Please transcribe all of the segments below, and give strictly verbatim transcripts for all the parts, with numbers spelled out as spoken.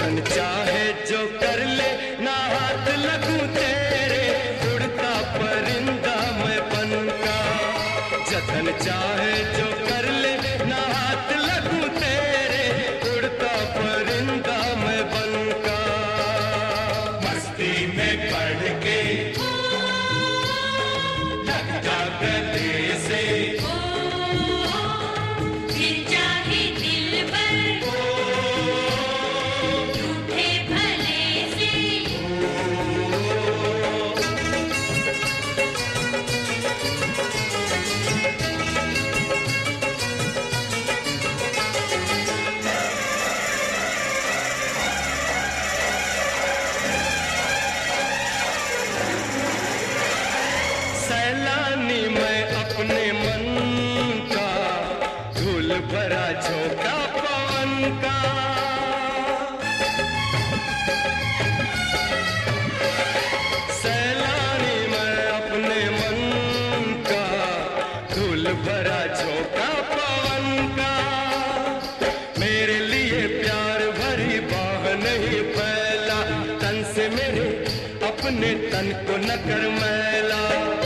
जतन चाहे जो कर ले, ना हाथ लगूं तेरे, उड़ता परिंदा मैं बनका। जतन चाहे जो कर ले, ना हाथ लगूं तेरे, उड़ता परिंदा मैं बनका। मस्ती में पड़ के लग जा गले से, सैलानी मैं अपने मन का, धूल भरा झोंका पवन का। सैलानी मैं अपने मन का, धूल भरा झोंका पवन का। मेरे लिए प्यार भरी बाह नहीं फैला, तन से मेरे अपने तन को न कर मैला।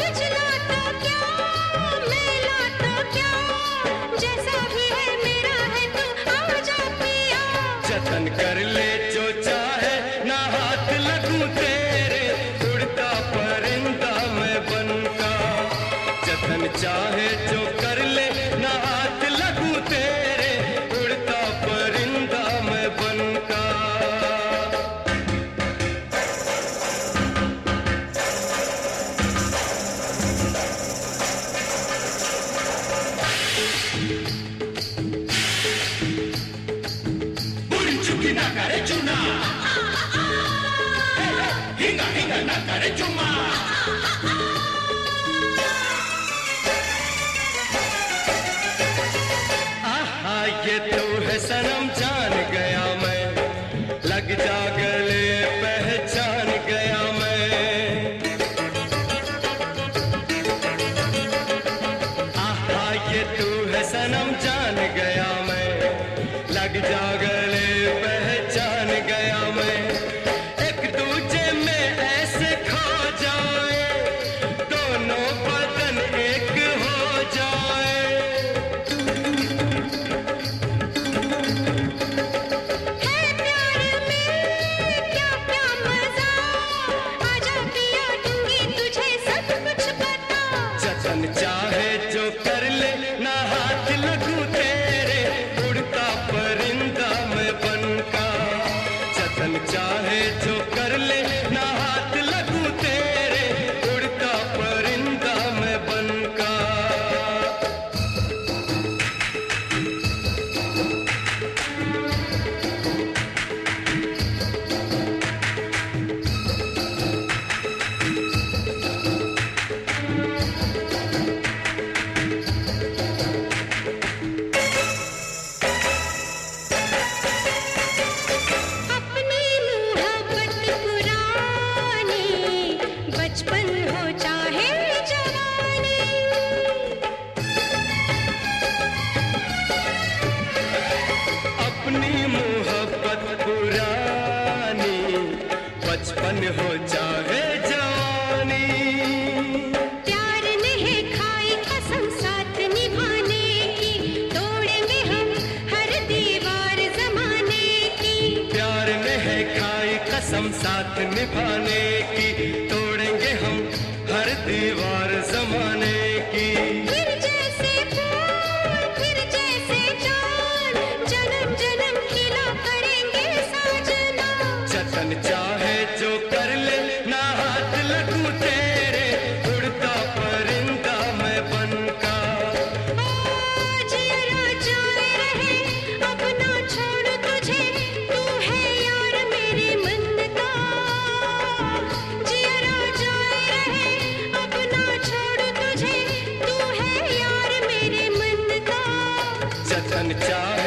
जतन कर ले जो चाहे, ना हाथ लगूं तेरे, उड़ता परिंदा मैं बनका। जतन चाहे जो कर ले, ना हाथ लगूं तेरे, उड़ता परिंदा मैं बनका। ना करे चुना, हिंगा हिंगा ना करे चुमा। आहा ये तो है सनम, जान गया मैं, लग जा गले पहचान गया मैं। आहा ये तो है सनम, जान गया मैं, लग जा गले पहचान गया मैं। एक दूजे में ऐसे खो जाए, दोनों बदन एक हो जाए। है प्यार में क्या क्या मजा, आजा पिया दूंगी तुझे सब कुछ बता। जतन चाहे जो कर ले, ना हाथ लगूं तेरे, उड़ता परिंदा मैं बनका। जतन चाहे जो कर ले, ना हाथ लगूं तेरे, उड़ता परिंदा मैं बनका। अपनी मोहब्बत पुरानी, बचपन हो चाहे जवानी। अपनी मोहब्बत पुरानी, बचपन हो चाहे जवानी। प्यार ने है खाई कसम साथ निभाने की, तोड़ेंगे हम हर दीवार जमाने की। प्यार ने है खाई कसम साथ निभाने की, तोड़ेंगे हम हर दीवार जमाने की। फिर जैसे फूल फिर जैसे जान, जन्म जन्म खिला करेंगे साजना। जतन चाहे जो कर ले, ना हाथ लगूं तेरे, उड़ता परिंदा मैं बनका। जिया जाए रहे, अब ना छोड़ तुझे, तू है यार मेरे मन का। जिया जाए रहे, अब ना छोड़ तुझे, तू है यार मेरे मन का। जतन चाहे